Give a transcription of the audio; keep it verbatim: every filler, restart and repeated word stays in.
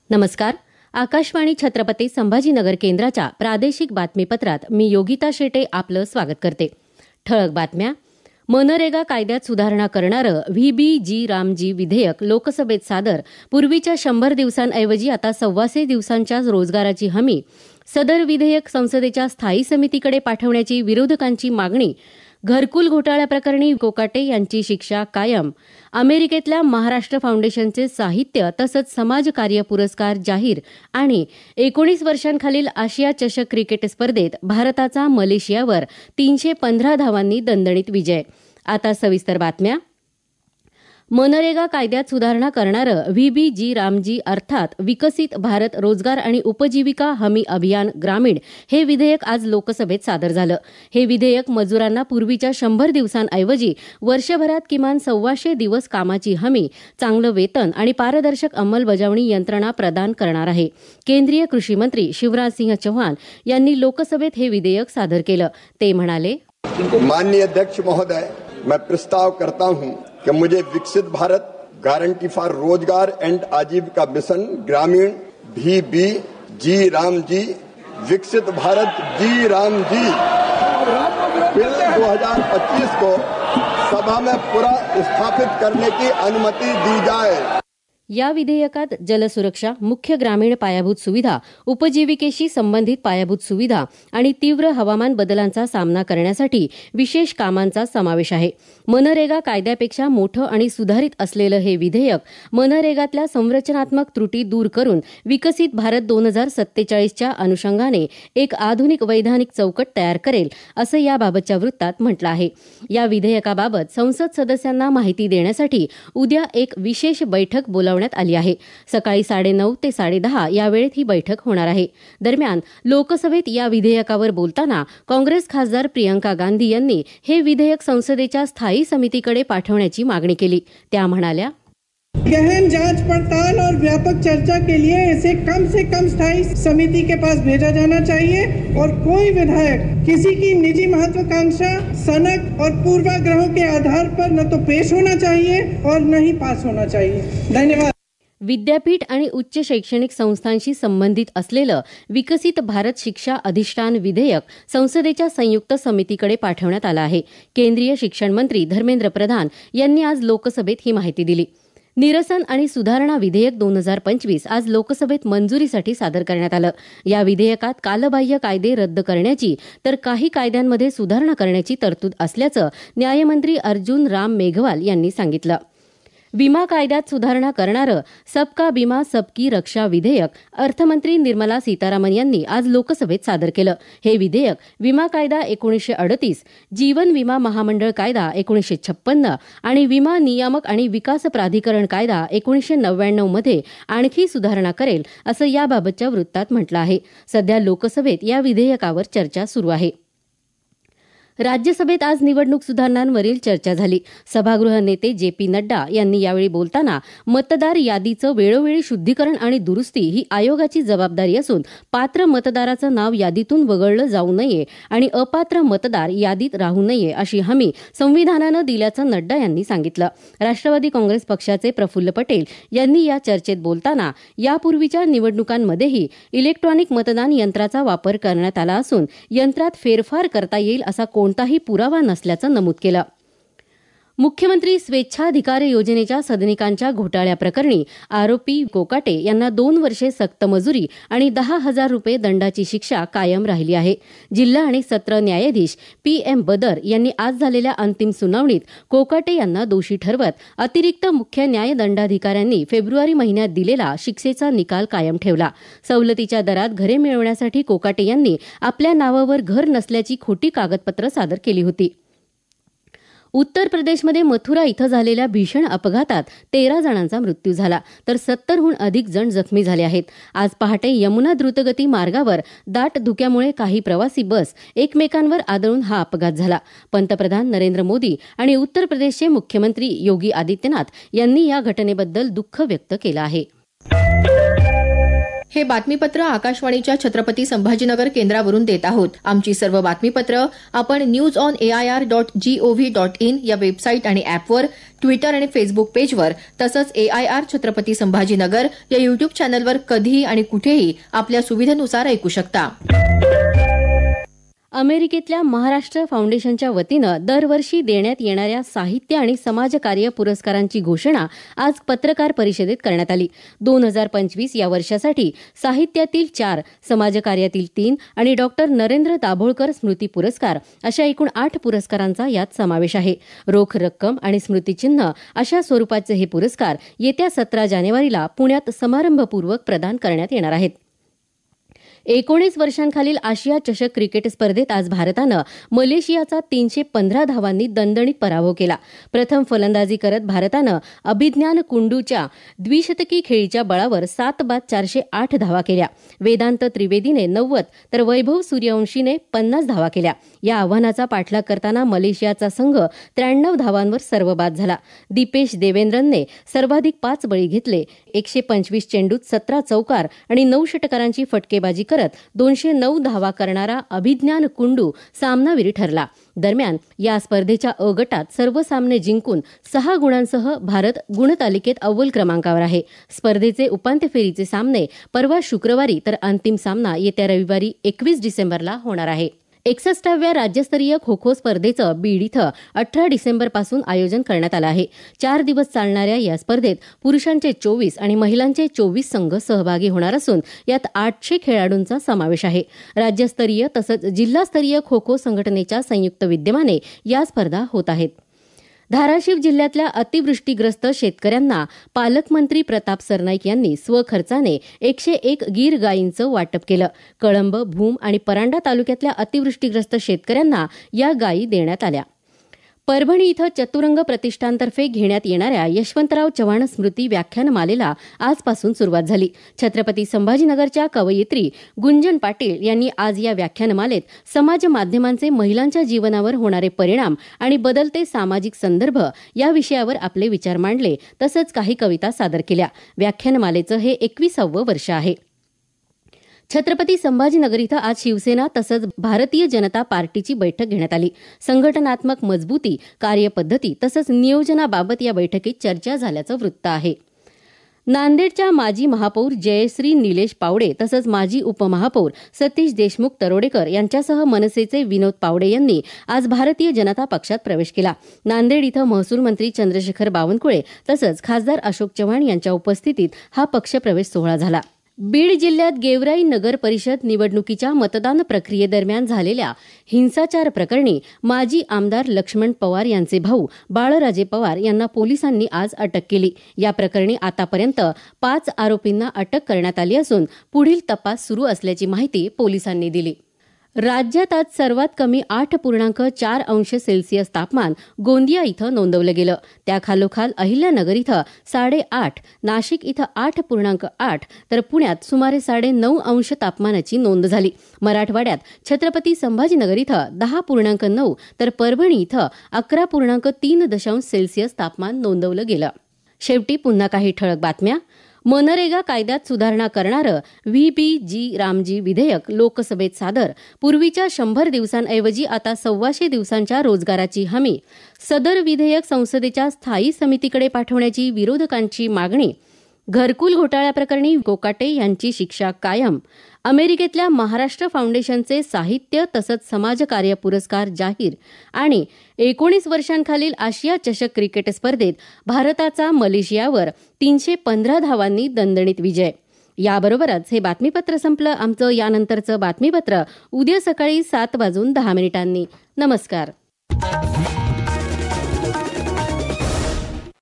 नमस्कार. आकाशवाणी छत्रपती संभाजीनगर केंद्राच्या प्रादेशिक बातमीपत्रात मी योगिता शेटे आपलं स्वागत करते. ठळक बातम्या. मनरेगा कायद्यात सुधारणा करणारं व्ही बी जी रामजी विधेयक लोकसभेत सादर. पूर्वीच्या शंभर दिवसांऐवजी आता सव्वाशे दिवसांच्या रोजगाराची हमी. सदर विधेयक संसदेच्या स्थायी समितीकडे पाठवण्याची विरोधकांची मागणी. घरकुल घोटाळ्याप्रकरणी कोकाटे यांची शिक्षा कायम. अमेरिकेतल्या महाराष्ट्र फाउंडेशनचे साहित्य तसंच समाजकार्य पुरस्कार जाहीर. आणि एकोणीस वर्षांखालील आशिया चषक क्रिकेट स्पर्धेत भारताचा मलेशियावर तीनशे पंधरा धावांनी दणदणीत विजय. आता सविस्तर बातम्या. मनरेगा कायद्यात सुधारणा करणारं व्ही बी जी रामजी अर्थात विकसित भारत रोजगार आणि उपजीविका हमी अभियान ग्रामीण हे विधेयक आज लोकसभेत सादर झालं. हे विधेयक मजुरांना पूर्वीच्या शंभर दिवसांऐवजी वर्षभरात किमान सव्वाशे दिवस कामाची हमी, चांगलं वेतन आणि पारदर्शक अंमलबजावणी यंत्रणा प्रदान करणार आहे. केंद्रीय कृषी मंत्री शिवराज सिंह चौहान यांनी लोकसभेत हे विधेयक सादर केलं. ते म्हणाले, माननीय अध्यक्ष महोदय, मैं प्रस्ताव करता हूं कि मुझे विकसित भारत गारंटी फॉर रोजगार एंड आजीविका मिशन ग्रामीण भी बी जी राम जी विकसित Bharat G RAM G bill दो हज़ार पच्चीस को सभा में पूरा स्थापित करने की अनुमति दी जाए. या विधेयकात जलसुरक्षा, मुख्य ग्रामीण पायाभूत सुविधा, उपजीविकेशी संबंधित पायाभूत सुविधा आणि तीव्र हवामान बदलांचा सामना करण्यासाठी विशेष कामांचा समावेश आहे. मनरेगा कायद्यापेक्षा मोठं आणि सुधारित असलेलं हे विधेयक मनरेगातल्या संरचनात्मक त्रुटी दूर करून विकसित भारत दोन हजार सत्तेचाळीसच्या अनुषंगाने एक आधुनिक वैधानिक चौकट तयार करेल, असं याबाबतच्या वृत्तात म्हटलं आहे. या विधेयकाबाबत संसद सदस्यांना माहिती देण्यासाठी उद्या एक विशेष बैठक बोलावण्यात आली आहे. सकाळी साडेनऊ ते साडेदहा या वेळेत ही बैठक होणार आहे. दरम्यान लोकसभेत या विधेयकावर बोलताना काँग्रेस खासदार प्रियंका गांधी यांनी हे विधेयक संसदेच्या स्थायी समितीकडे पाठवण्याची मागणी केली. त्या म्हणाल्या, गहन जांच पड़ताल और व्यापक चर्चा के लिए इसे कम से कम स्थायी समिति के पास भेजा जाना चाहिए और कोई विधायक किसी की निजी महत्वाकांक्षा, सनक और पूर्वाग्रहों के आधार पर न तो पेश होना चाहिए और न ही पास होना चाहिए. धन्यवाद. विद्यापीठ आणि उच्च शैक्षणिक संस्थांशी संबंधित असलेलं विकसित भारत शिक्षा अधिष्ठान विधेयक संसदेच्या संयुक्त समितीकडे पाठवण्यात आलं आहे. केंद्रीय शिक्षण मंत्री धर्मेंद्र प्रधान यांनी आज लोकसभेत ही माहिती दिली. निरसन आणि सुधारणा विधेयक दोन हजार पंचवीस आज लोकसभेत मंजुरीसाठी सादर करण्यात आलं. या विधेयकात कालबाह्य कायदे रद्द करण्याची तर काही कायद्यांमध्ये सुधारणा करण्याची तरतूद असल्याचं न्यायमंत्री अर्जुन राम मेघवाल यांनी सांगितलं. विमा कायद्यात सुधारणा करणारं सबका बिमा सबकी रक्षा विधेयक अर्थमंत्री निर्मला सीतारामन यांनी आज लोकसभेत सादर केलं. हे विधेयक विमा कायदा एकोणीसशे अडतीस, जीवन विमा महामंडळ कायदा एकोणीसशे छप्पन्न आणि विमा नियामक आणि विकास प्राधिकरण कायदा एकोणीसशे नव्याण्णव मध्ये आणखी सुधारणा करेल, असं याबाबतच्या वृत्तात म्हटलं आहे. सध्या लोकसभेत या विधेयकावर चर्चा सुरू आहे. राज्यसभेत आज निवडणूक सुधारणांवरील चर्चा झाली. सभागृह नेते जे पी नड्डा यांनी यावेळी बोलताना मतदार यादीचं वेळोवेळी शुद्धीकरण आणि दुरुस्ती ही आयोगाची जबाबदारी असून पात्र मतदाराचं नाव यादीतून वगळलं जाऊ नये आणि अपात्र मतदार यादीत राहू नये अशी हमी संविधानानं दिल्याचं नड्डा यांनी सांगितलं. राष्ट्रवादी काँग्रेस पक्षाचे प्रफुल्ल पटेल यांनी या चर्चेत बोलताना यापूर्वीच्या निवडणुकांमध्येही इलेक्ट्रॉनिक मतदान यंत्राचा वापर करण्यात आला असून यंत्रात फेरफार करता येईल असा कोणताही पुरावा नसल्याचं नमूद केलं. मुख्यमंत्री स्वेच्छाधिकार योजनेच्या सदनिकांच्या घोटाळ्याप्रकरणी आरोपी कोकाटे यांना दोन वर्षे सक्त मजुरी आणि दहा हजार रुपये दंडाची शिक्षा कायम राहिली आहे. जिल्हा आणि सत्र न्यायाधीश पी एम बदर यांनी आज झालेल्या अंतिम सुनावणीत कोकाटे यांना दोषी ठरवत अतिरिक्त मुख्य न्यायदंडाधिकाऱ्यांनी फेब्रुवारी महिन्यात दिलेला शिक्षेचा निकाल कायम ठेवला. सवलतीच्या दरात घरे मिळवण्यासाठी कोकाटे यांनी आपल्या नावावर घर नसल्याची खोटी कागदपत्र सादर केली होती. उत्तर प्रदेशमध्ये मथुरा इथं झालेल्या भीषण अपघातात तेरा जणांचा मृत्यू झाला तर सत्तरहून अधिक जण जखमी झाले आहेत. आज पहाटे यमुना द्रुतगती मार्गावर दाट धुक्यामुळे काही प्रवासी बस एकमेकांवर आदळून हा अपघात झाला. पंतप्रधान नरेंद्र मोदी आणि उत्तर प्रदेशचे मुख्यमंत्री योगी आदित्यनाथ यांनी या घटनेबद्दल दुःख व्यक्त केलं आहे. हे बातमीपत्र आकाशवाणीच्या छत्रपती संभाजीनगर केंद्रावरून देत आहोत. आमची सर्व बातमीपत्र आपण news on AIR dot gov dot in या वेबसाईट आणि ॲपवर, ट्विटर आणि फेसबुक पेजवर तसंच एआयआर छत्रपती संभाजीनगर या युट्यूब चॅनलवर कधीही आणि कुठेही आपल्या सुविधेनुसार ऐकू शकता. अमेरिकेतल्या महाराष्ट्र फाउंडेशनच्या वतीनं दरवर्षी देण्यात येणाऱ्या साहित्य आणि समाजकार्य पुरस्कारांची घोषणा आज पत्रकार परिषदेत करण्यात आली. दोन हजार पंचवीस या वर्षासाठी साहित्यातील चार, समाजकार्यातील तीन आणि डॉक्टर नरेंद्र दाभोळकर स्मृती पुरस्कार अशा एकूण आठ पुरस्कारांचा यात समावेश आहे. रोख रक्कम आणि स्मृतिचिन्ह अशा स्वरूपाचे हे पुरस्कार येत्या सतरा जानेवारीला पुण्यात समारंभपूर्वक प्रदान करण्यात येणार आहेत. एकोणीस वर्षांखालील आशिया चषक क्रिकेट स्पर्धेत आज भारतानं मलेशियाचा तीनशे पंधरा धावांनी दणदणीत पराभव केला. प्रथम फलंदाजी करत भारतानं अभिज्ञान कुंडूच्या द्विशतकी खेळीच्या बळावर सात बाद चारशे आठ धावा केल्या. वेदांत त्रिवेदीने नव्वद तर वैभव सूर्यवंशीने पन्नास धावा केल्या. या आव्हानाचा पाठलाग करताना मलेशियाचा संघ त्र्याण्णव धावांवर सर्वबाद झाला. दीपेश देवेंद्रनने सर्वाधिक पाच बळी घेतले. एकशे पंचवीस चेंडूत सतरा चौकार आणि नऊ षटकारांची फटकेबाजी करत दोनशे नऊ धावा करणारा अभिज्ञान कुंडू सामनावीर ठरला. दरम्यान या स्पर्धेच्या अ गटात सर्व सामने जिंकून सहा गुणांसह भारत गुणतालिकेत अव्वल क्रमांकावर आहे. स्पर्धेचे उपांत्य फेरीचे सामने परवा शुक्रवारी तर अंतिम सामना येत्या रविवारी एकवीस डिसेंबरला होणार आहे. एकसष्टाव्या राज्यस्तरीय खो खो स्पर्धेचं बीड इथं अठरा डिसेंबरपासून आयोजन करण्यात आलं आहे. चार दिवस चालणाऱ्या या स्पर्धेत पुरुषांचे चोवीस आणि महिलांचे चोवीस संघ सहभागी होणार असून यात आठशे खेळाडूंचा समावेश आहे. राज्यस्तरीय तसंच जिल्हास्तरीय खो खो संघटनेच्या संयुक्त विद्यमाने या स्पर्धा होत आहेत. धाराशिव जिल्ह्यातल्या अतिवृष्टीग्रस्त शेतकऱ्यांना पालकमंत्री प्रताप सरनाईक यांनी स्वखर्चाने एकशे एक गीर गायींचं वाटप केलं. कळंब, भूम आणि परांडा तालुक्यातल्या अतिवृष्टीग्रस्त शेतकऱ्यांना या गायी देण्यात आल्या. परभणी इथं चतुरंग प्रतिष्ठानतर्फे घेण्यात येणाऱ्या यशवंतराव चव्हाण स्मृती व्याख्यानमालेला आजपासून सुरुवात झाली. छत्रपती संभाजीनगरच्या कवयित्री गुंजन पाटील यांनी आज या व्याख्यानमालेत समाज माध्यमांचे महिलांच्या जीवनावर होणारे परिणाम आणि बदलते सामाजिक संदर्भ या विषयावर आपले विचार मांडले. तसंच काही कविता सादर केल्या. व्याख्यानमालेचं हे एकविसावं वर्ष आहे. छत्रपती संभाजीनगर इथं आज शिवसेना तसंच भारतीय जनता पार्टीची बैठक घेण्यात आली. संघटनात्मक मजबूती, कार्यपद्धती तसंच नियोजनाबाबत या बैठकीत चर्चा झाल्याचं वृत्त आहे. नांदेडच्या माजी महापौर जयश्री निलेश पावडे तसंच माजी उपमहापौर सतीश देशमुख तरोडेकर यांच्यासह मनसेचे विनोद पावडे यांनी आज भारतीय जनता पक्षात प्रवेश केला. नांदेड इथं महसूल मंत्री चंद्रशेखर बावनकुळे तसंच खासदार अशोक चव्हाण यांच्या उपस्थितीत हा पक्षप्रवेश सोहळा झाला. बीड जिल्ह्यात गेवराई नगर परिषद निवडणुकीच्या मतदान प्रक्रियेदरम्यान झालेल्या हिंसाचार प्रकरणी माजी आमदार लक्ष्मण पवार यांचे भाऊ बाळराजे पवार यांना पोलिसांनी आज अटक केली. या प्रकरणी आतापर्यंत पाच आरोपींना अटक करण्यात आली असून पुढील तपास सुरू असल्याची माहिती पोलिसांनी दिली. राज्यात आज सर्वात कमी आठ पूर्णांक चार अंश सेल्सिअस तापमान गोंदिया इथं नोंदवलं गेलं. त्याखालोखाल अहिल्यानगर इथं साडेआठ, नाशिक इथं आठ पूर्णांक आठ तर पुण्यात सुमारे साडे नऊ अंश तापमानाची नोंद झाली. मराठवाड्यात छत्रपती संभाजीनगर इथं दहा पूर्णांक नऊ तर परभणी इथं अकरा पूर्णांक तीन दशांश सेल्सिअस तापमान नोंदवलं गेलं. शेवटी पुन्हा काही ठळक बातम्या. मनरेगा कायद्यात सुधारणा करणारं व्ही बी जी रामजी विधेयक लोकसभेत सादर. पूर्वीच्या शंभर दिवसांऐवजी आता सव्वाशे दिवसांच्या रोजगाराची हमी. सदर विधेयक संसदेच्या स्थायी समितीकडे पाठवण्याची विरोधकांची मागणी. घरकुल घोटाळ्याप्रकरणी कोकाटे यांची शिक्षा कायम. अमेरिकेतल्या महाराष्ट्र फाउंडेशनचे साहित्य तसंच समाजकार्य पुरस्कार जाहीर. आणि एकोणीस वर्षांखालील आशिया चषक क्रिकेट स्पर्धेत भारताचा मलेशियावर तीनशे पंधरा धावांनी दणदणीत विजय. याबरोबरच हे बातमीपत्र संपलं. आमचं यानंतरचं बातमीपत्र उद्या सकाळी सात वाजून दहा मिनिटांनी. नमस्कार.